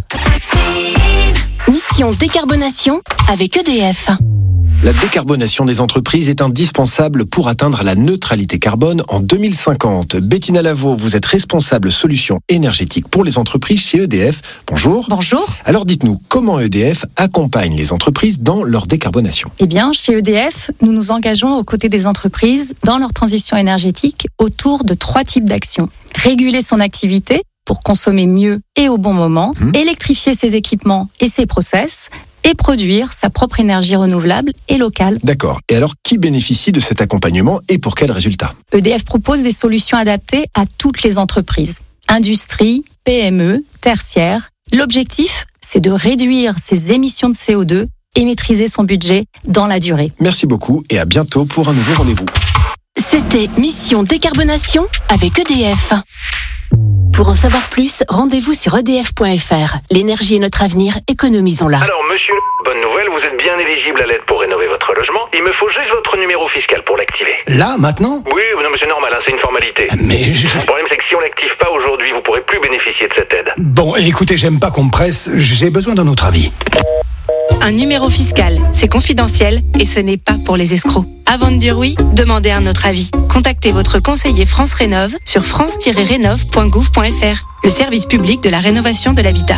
Mission décarbonation avec E D F. La décarbonation des entreprises est indispensable pour atteindre la neutralité carbone en deux mille cinquante. Bettina Lavaux, vous êtes responsable solutions énergétiques pour les entreprises chez E D F. Bonjour. Bonjour. Alors dites-nous, comment E D F accompagne les entreprises dans leur décarbonation? Eh bien, chez E D F, nous nous engageons aux côtés des entreprises dans leur transition énergétique autour de trois types d'actions. Réguler son activité pour consommer mieux et au bon moment, mmh. électrifier ses équipements et ses process, et produire sa propre énergie renouvelable et locale. D'accord. Et alors, qui bénéficie de cet accompagnement et pour quels résultats? E D F propose des solutions adaptées à toutes les entreprises. Industrie, P M E, tertiaire. L'objectif, c'est de réduire ses émissions de C O deux et maîtriser son budget dans la durée. Merci beaucoup et à bientôt pour un nouveau rendez-vous. C'était Mission Décarbonation avec E D F. Pour en savoir plus, rendez-vous sur E D F point F R. L'énergie est notre avenir, économisons-la. Alors, monsieur, bonne nouvelle, vous êtes bien éligible à l'aide pour rénover votre logement. Il me faut juste votre numéro fiscal pour l'activer. Là, maintenant? Oui, non, mais c'est normal, hein, c'est une formalité. Mais je... Le problème, c'est que si on l'active pas aujourd'hui, vous pourrez plus bénéficier de cette aide. Bon, écoutez, j'aime pas qu'on me presse, j'ai besoin d'un autre avis. Un numéro fiscal, c'est confidentiel et ce n'est pas pour les escrocs. Avant de dire oui, demandez un autre avis. Contactez votre conseiller France Rénov sur france tiret rénov point gouv point f r, le service public de la rénovation de l'habitat.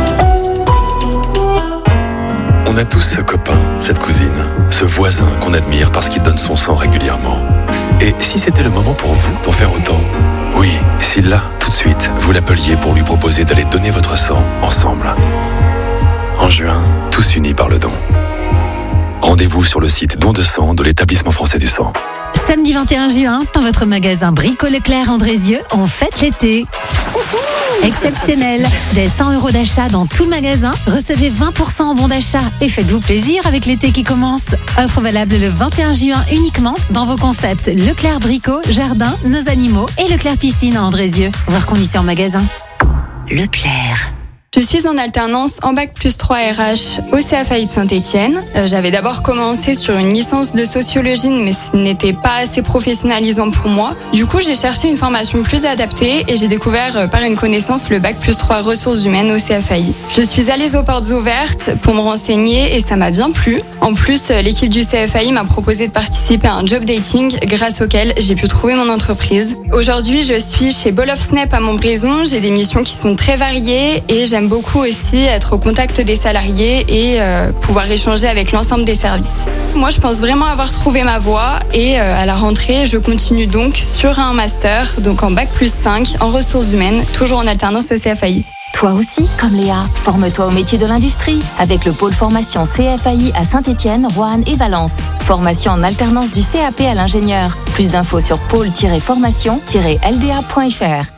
On a tous ce copain, cette cousine, ce voisin qu'on admire parce qu'il donne son sang régulièrement. Et si c'était le moment pour vous d'en faire autant? Oui, si là, tout de suite, vous l'appeliez pour lui proposer d'aller donner votre sang ensemble. En juin, tous unis par le don. Rendez-vous sur le site don de sang de l'établissement français du sang. Samedi vingt et un juin, dans votre magasin Brico Leclerc Andrézieux, on fête l'été. Exceptionnel. Dès cent euros d'achat dans tout le magasin, recevez vingt pour cent en bon d'achat et faites-vous plaisir avec l'été qui commence. Offre valable le vingt et un juin uniquement dans vos concepts Leclerc Brico, Jardin, Nos Animaux et Leclerc Piscine à Andrézieux. Voir conditions en magasin. Leclerc. Je suis en alternance en bac plus trois R H au C F A I de Saint-Etienne. Euh, j'avais d'abord commencé sur une licence de sociologie, mais ce n'était pas assez professionnalisant pour moi. Du coup, j'ai cherché une formation plus adaptée et j'ai découvert euh, par une connaissance le bac plus trois ressources humaines au C F A I. Je suis allée aux portes ouvertes pour me renseigner et ça m'a bien plu. En plus, l'équipe du C F A I m'a proposé de participer à un job dating grâce auquel j'ai pu trouver mon entreprise. Aujourd'hui, je suis chez Ball of Snap à Montbrison. J'ai des missions qui sont très variées et j'aime beaucoup aussi être au contact des salariés et euh, pouvoir échanger avec l'ensemble des services. Moi, je pense vraiment avoir trouvé ma voie et euh, à la rentrée, je continue donc sur un master, donc en bac plus cinq, en ressources humaines, toujours en alternance au C F A I. Toi aussi, comme Léa, forme-toi au métier de l'industrie avec le pôle formation C F A I à Saint-Étienne, Roanne et Valence. Formation en alternance du C A P à l'ingénieur. Plus d'infos sur pôle tiret formation tiret l d a point f r.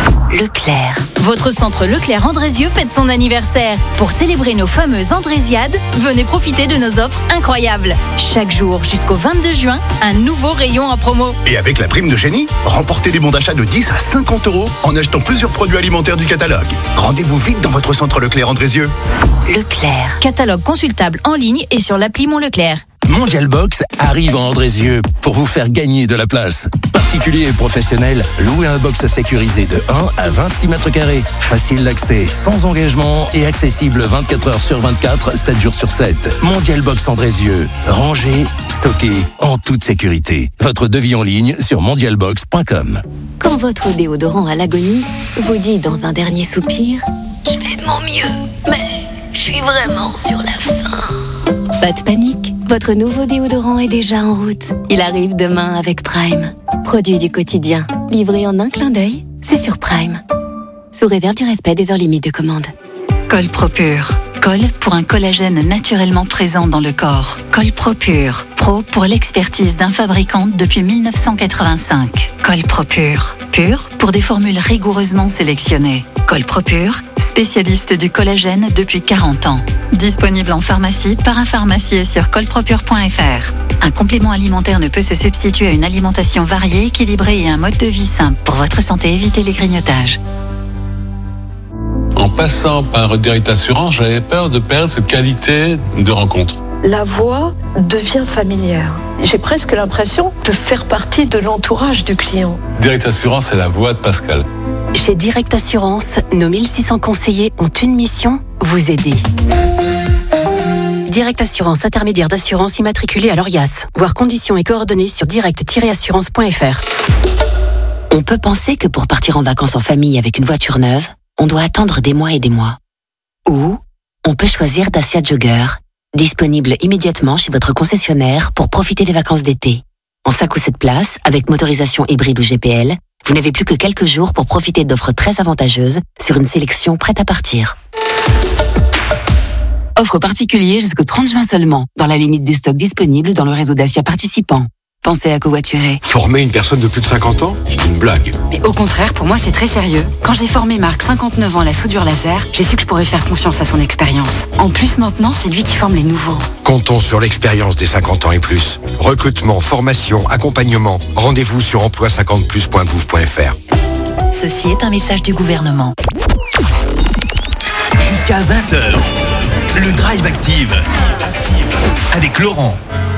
Leclerc. Votre centre Leclerc Andrézieux fête son anniversaire. Pour célébrer nos fameuses Andrésiades, venez profiter de nos offres incroyables. Chaque jour jusqu'au vingt-deux juin, un nouveau rayon en promo. Et avec la prime de génie, remportez des bons d'achat de dix à cinquante euros en achetant plusieurs produits alimentaires du catalogue. Rendez-vous vite dans votre centre Leclerc Andrézieux. Leclerc. Catalogue consultable en ligne et sur l'appli Mon Leclerc. Mondial Box arrive à Andrézieux pour vous faire gagner de la place. Particuliers et professionnels, louez un box sécurisé de un à vingt-six mètres carrés. Facile d'accès, sans engagement et accessible vingt-quatre heures sur vingt-quatre, sept jours sur sept. Mondial Box Andrézieux. Rangé, stocké, en toute sécurité. Votre devis en ligne sur mondial box point com. Quand votre déodorant à l'agonie vous dit dans un dernier soupir « Je fais de mon mieux, mais je suis vraiment sur la fin ». Pas de panique, votre nouveau déodorant est déjà en route. Il arrive demain avec Prime. Produit du quotidien, livré en un clin d'œil, c'est sur Prime. Sous réserve du respect des heures limites de commande. Col Propure. Col pour un collagène naturellement présent dans le corps. Col Propure. Pro pour l'expertise d'un fabricant depuis mille neuf cent quatre-vingt-cinq. Col Propure. Pur pour des formules rigoureusement sélectionnées. Col Propure, spécialiste du collagène depuis quarante ans. Disponible en pharmacie, parapharmacie et sur colpropure point f r. Un complément alimentaire ne peut se substituer à une alimentation variée, équilibrée et un mode de vie simple. Pour votre santé, évitez les grignotages. En passant par Direct Assurance, j'avais peur de perdre cette qualité de rencontre. La voix devient familière. J'ai presque l'impression de faire partie de l'entourage du client. Direct Assurance, c'est la voix de Pascal. Chez Direct Assurance, nos mille six cents conseillers ont une mission, vous aider. Direct Assurance, intermédiaire d'assurance immatriculée à l'ORIAS. Voir conditions et coordonnées sur direct tiret assurance point f r. On peut penser que pour partir en vacances en famille avec une voiture neuve, on doit attendre des mois et des mois. Ou on peut choisir Dacia Jogger, disponible immédiatement chez votre concessionnaire pour profiter des vacances d'été. En cinq ou sept places, avec motorisation hybride ou G P L, vous n'avez plus que quelques jours pour profiter d'offres très avantageuses sur une sélection prête à partir. Offre particulière jusqu'au trente juin seulement, dans la limite des stocks disponibles dans le réseau Dacia participant. Pensez à covoiturer. Former une personne de plus de cinquante ans, c'est une blague. Mais au contraire, pour moi, c'est très sérieux. Quand j'ai formé Marc, cinquante-neuf ans, à la soudure laser, j'ai su que je pourrais faire confiance à son expérience. En plus, maintenant, c'est lui qui forme les nouveaux. Comptons sur l'expérience des cinquante ans et plus. Recrutement, formation, accompagnement. Rendez-vous sur emploi cinquante plus point gouv point f r. Ceci est un message du gouvernement. Jusqu'à vingt heures, le Drive Active avec Laurent.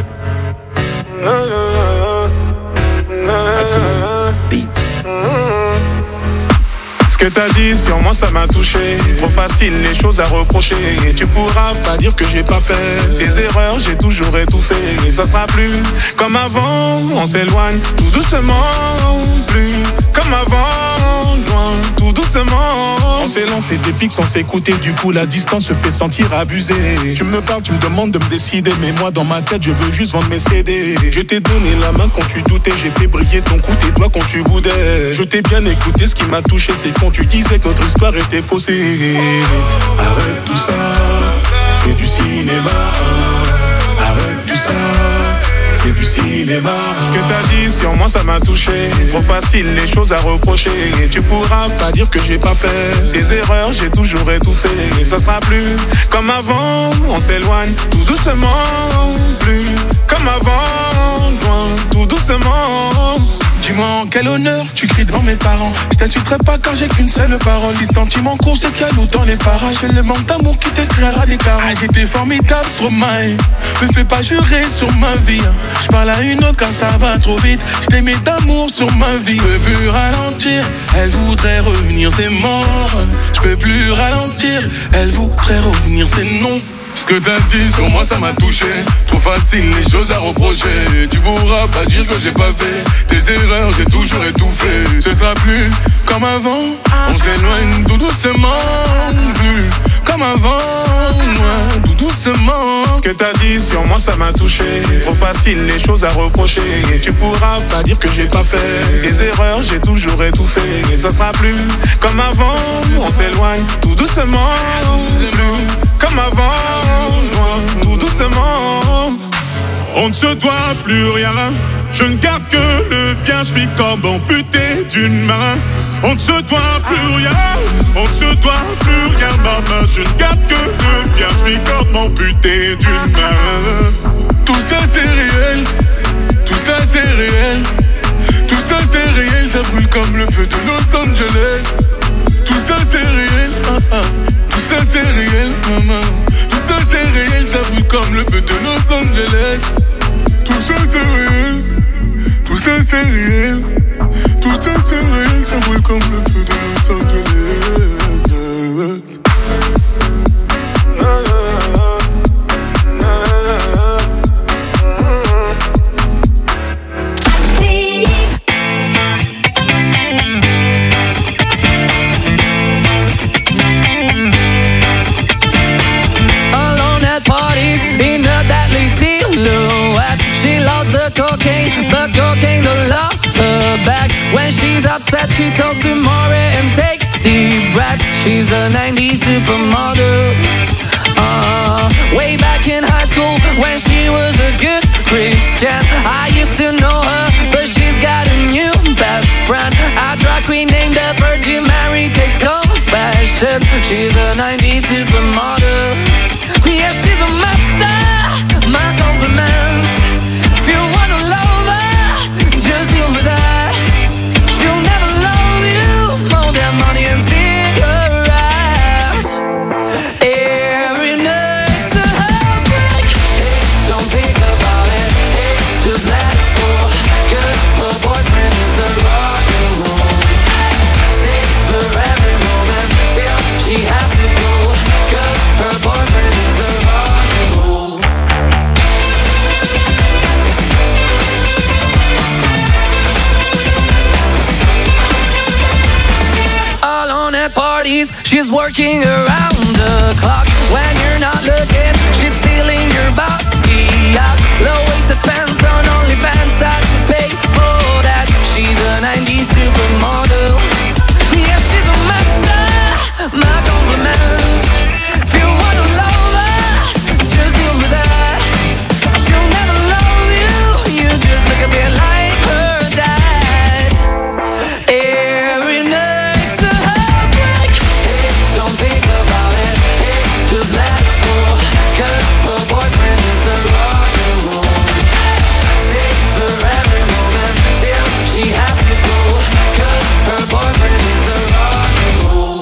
Ce que t'as dit sur moi ça m'a touché. Trop facile les choses à reprocher. Et tu pourras pas dire que j'ai pas fait tes erreurs, j'ai toujours étouffé. Et ça sera plus comme avant. On s'éloigne tout doucement. Plus comme avant. Loin tout doucement. On s'est lancé des pics sans s'écouter. Du coup la distance se fait sentir abusée. Tu me parles, tu me demandes de me décider. Mais moi dans ma tête je veux juste vendre mes C D. Je t'ai donné la main quand tu doutais. J'ai fait briller ton cou, tes doigts quand tu boudais. Je t'ai bien écouté, ce qui m'a touché c'est quand tu disais que notre histoire était faussée. Arrête tout ça, c'est du cinéma. Arrête tout ça, c'est du cinéma. Ce que t'as dit sur moi ça m'a touché. Trop facile les choses à reprocher. Et tu pourras pas dire que j'ai pas fait tes erreurs, j'ai toujours étouffé. Et ça sera plus comme avant. On s'éloigne tout doucement. Plus comme avant. Loin tout doucement. Dis-moi en quel honneur tu cries devant mes parents. Je t'insulterai pas car j'ai qu'une seule parole. Si sentiment court c'est qu'il y a nous dans les parages. C'est le manque d'amour qui t'écrira des carottes. Ah, j'étais formidable, Stromae. Me fais pas jurer sur ma vie. Je parle à une autre car ça va trop vite. Je t'aimais d'amour sur ma vie. Je peux plus ralentir, elle voudrait revenir, c'est mort. Je peux plus ralentir, elle voudrait revenir, c'est non. Ce que t'as dit sur moi ça m'a touché. Trop facile les choses à reprocher. Tu pourras pas dire que j'ai pas fait tes erreurs, j'ai toujours étouffé. Ce sera plus comme avant. On s'éloigne tout doucement. Plus comme avant, ouais, tout doucement. Ce que t'as dit sur moi ça m'a touché. Trop facile les choses à reprocher. Tu pourras pas dire que j'ai pas fait tes erreurs, j'ai toujours étouffé. Et ce sera plus comme avant. On s'éloigne tout doucement. Plus comme avant, tout doucement. On ne se doit plus rien. Je ne garde que le bien. Je suis comme amputé d'une main. On ne se doit plus rien. On ne se doit plus rien, maman. Je ne garde que le bien. Je suis comme amputé d'une main. Tout ça c'est réel. Tout ça c'est réel. Tout ça c'est réel. Ça brûle comme le feu de Los Angeles. Tout ça c'est réel. Ah, ah. Tout ça c'est réel, maman. Tout ça c'est réel. Ça brûle comme le feu de Los Angeles. Tout ça c'est réel. Tout ça c'est réel. Tout ça c'est réel. Ça brûle comme le feu de Los Angeles. Parties in her deadly silhouette. She loves the cocaine, but cocaine don't love her back. When she's upset, she talks to Maury and takes deep breaths. She's a nineties supermodel. Uh, way back in high school, when she was a good Christian, I used to know her, but she's got a new best friend. A drag queen named the Virgin Mary takes confessions. She's a nineties supermodel. Yeah, she's a master, my compliments. If you wanna love her, just deal with that. She'll never love you more than money and cigarettes. Every night's a heartbreak. Hey, don't think about it, hey, just let it go. Cause her boyfriend is the rock and roll. Save her every moment till she has to go. Cause her boyfriend is the rock and roll. Alone at parties, she's working around the clock. When you're not looking, she's stealing your bossy out. Low-waisted pants on OnlyFans, I'd pay for that. She's a nineties supermodel. Yeah, she's a master, my compliments. If you wanna love her, just deal with that. She'll never love you, you just look a bit like her dad. Every night's a heartbreak. Hey, don't think about it, hey, just let it go. Cause her boyfriend is the rock and roll. Save her every moment till she has to go. Cause her boyfriend is the rock and roll.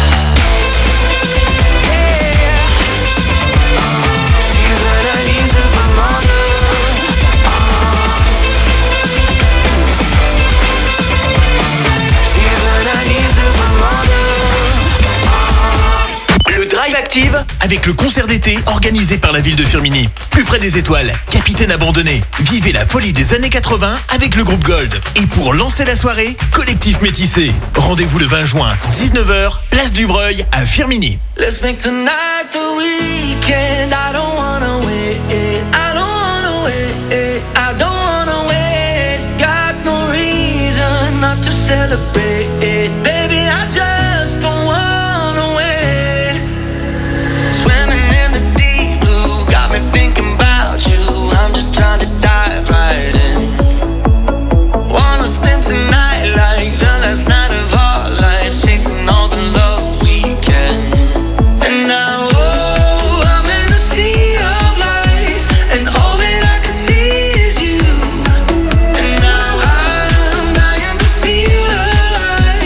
Le Drive Active avec le concert d'été organisé par la ville de Firminy. Plus près des étoiles, Capitaine Abandonné. Vivez la folie des années quatre-vingts avec le groupe Gold. Et pour lancer la soirée, Collectif Métissé. Rendez-vous le vingt juin, dix-neuf heures, place du Breuil à Firminy. Let's make tonight the weekend. I don't wanna wait. I don't wanna wait. I don't wanna wait. Got no reason not to celebrate. Baby, I just don't wanna wait. Swimming in the deep blue, got me thinking about you. I'm just trying to dive right in. Wanna spend tonight like the last night of our lives, chasing all the love we can. And now, oh, I'm in a sea of lights, and all that I can see is you. And now I'm dying to feel alive.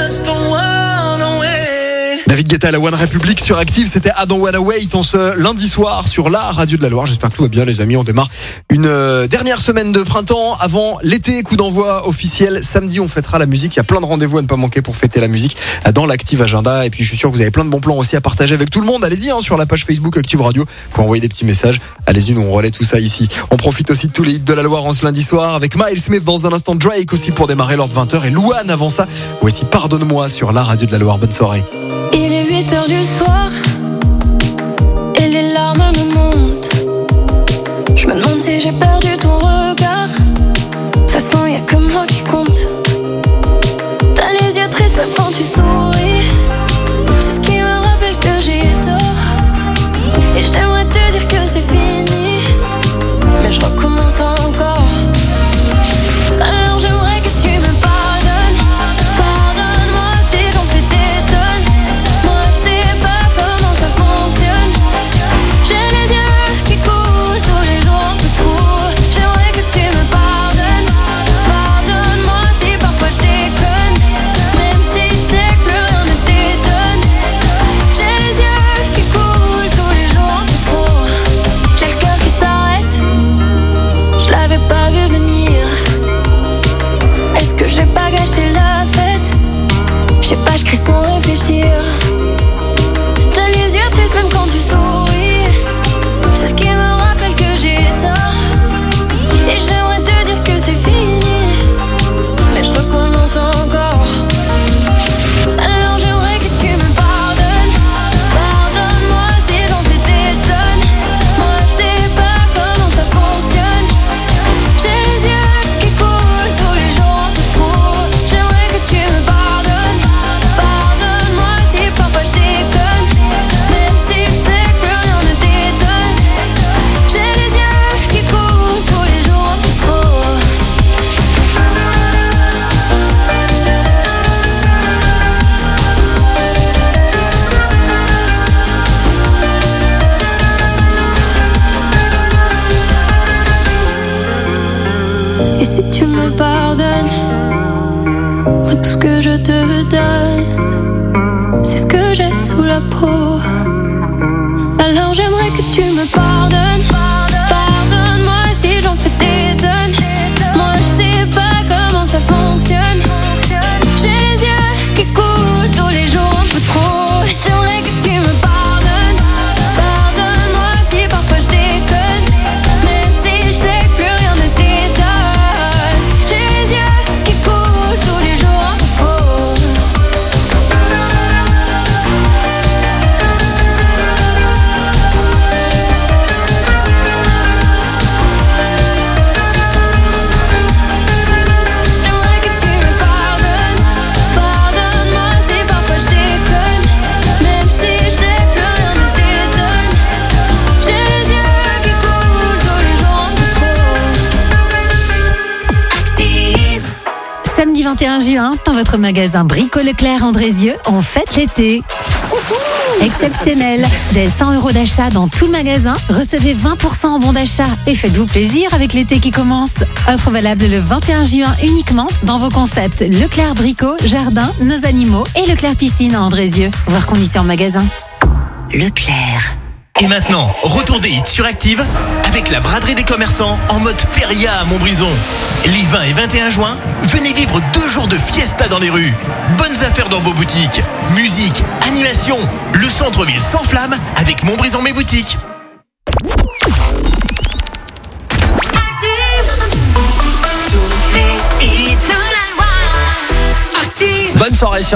just don't wanna wait. David Guetta à la One Republic sur Active, c'était I Don't Wanna Wait en ce lundi soir sur la radio de la Loire. J'espère que tout va bien les amis, on démarre une euh, dernière semaine de printemps avant l'été, coup d'envoi officiel. Samedi on fêtera la musique, il y a plein de rendez-vous à ne pas manquer pour fêter la musique dans l'Active Agenda. Et puis je suis sûr que vous avez plein de bons plans aussi à partager avec tout le monde. Allez-y hein, sur la page Facebook Active Radio pour envoyer des petits messages. Allez-y, nous on relaie tout ça ici. On profite aussi de tous les hits de la Loire en ce lundi soir avec Miles Smith dans un instant, Drake aussi pour démarrer lors de vingt heures et Louane avant ça. Voici Pardonne-moi sur la radio de la Loire. Bonne soirée. Il est huit heures du soir et les larmes me montent. Je me demande si j'ai perdu ton regard. De toute façon y'a que moi qui compte. T'as les yeux tristes même quand tu souris. C'est ce qui me rappelle que j'ai tort. Et j'aimerais te dire que c'est fini, mais je recommence encore. Alors j'aimerais que tu me pardonnes. Pardonne-moi si j'en fais des tonnes. Moi je sais pas comment ça fonctionne. J'ai les yeux qui coulent tous les jours un peu trop. J'aimerais que tu me pardonnes. Pardonne-moi si parfois je déconne, même si je sais que plus rien ne t'étonne. J'ai les yeux qui coulent tous les jours un peu trop. J'ai le cœur qui s'arrête, je l'avais pas vu venir. Est-ce que j'ai pas gâché la fête? Je sais pas, je crie sans réfléchir. T'as les yeux tristes même quand tu souris. C'est ce qui me rappelle que j'ai tort. Et j'aimerais te dire que c'est fini, mais je recommence encore. Alors j'aimerais que tu me pardonnes. Pardonne-moi si j'en fais des tonnes. Moi je sais pas comment ça fonctionne. J'ai les yeux qui coulent tous les jours un peu trop. J'aimerais que tu me pardonnes. Pardonne-moi si parfois je déconne, même si je sais que plus rien ne t'étonne. J'ai les yeux qui coulent tous les jours un peu trop. Et si tu me pardonnes, moi tout ce que je te donne, c'est ce que j'ai sous la peau. Alors j'aimerais que tu me pardonnes. Pardonne-moi si j'en fais des tonnes. Moi je sais pas comment ça fonctionne. J'ai les yeux qui coulent tous les jours un peu trop. J'aimerais que tu me pardonnes. Pardonne-moi si parfois je déconne, même si je sais que plus rien ne t'étonne. J'ai les yeux qui coulent tous les jours un peu trop. J'aimerais que tu me pardonnes. Pardonne-moi si parfois je déconne, même si je sais que plus rien ne t'étonne. J'ai les yeux qui coulent tous les jours un peu trop. Active. Samedi vingt et un juin, dans votre magasin Brico Leclerc Andrézieux, on fête l'été. Exceptionnel. Dès cent euros d'achat dans tout le magasin, recevez vingt pour cent en bon d'achat et faites-vous plaisir avec l'été qui commence. Offre valable le vingt et un juin uniquement dans vos concepts Leclerc Brico, Jardin, Nos Animaux et Leclerc Piscine à Andrézieux. Voir conditions en magasin. Leclerc. Et maintenant, retour des hits sur Active avec la braderie des commerçants en mode feria à Montbrison. Les vingt et vingt et un juin, venez vivre deux jours de fiesta dans les rues. Bonnes affaires dans vos boutiques. Musique, animation, le centre-ville s'enflamme avec Montbrison Mes Boutiques. Bonne soirée.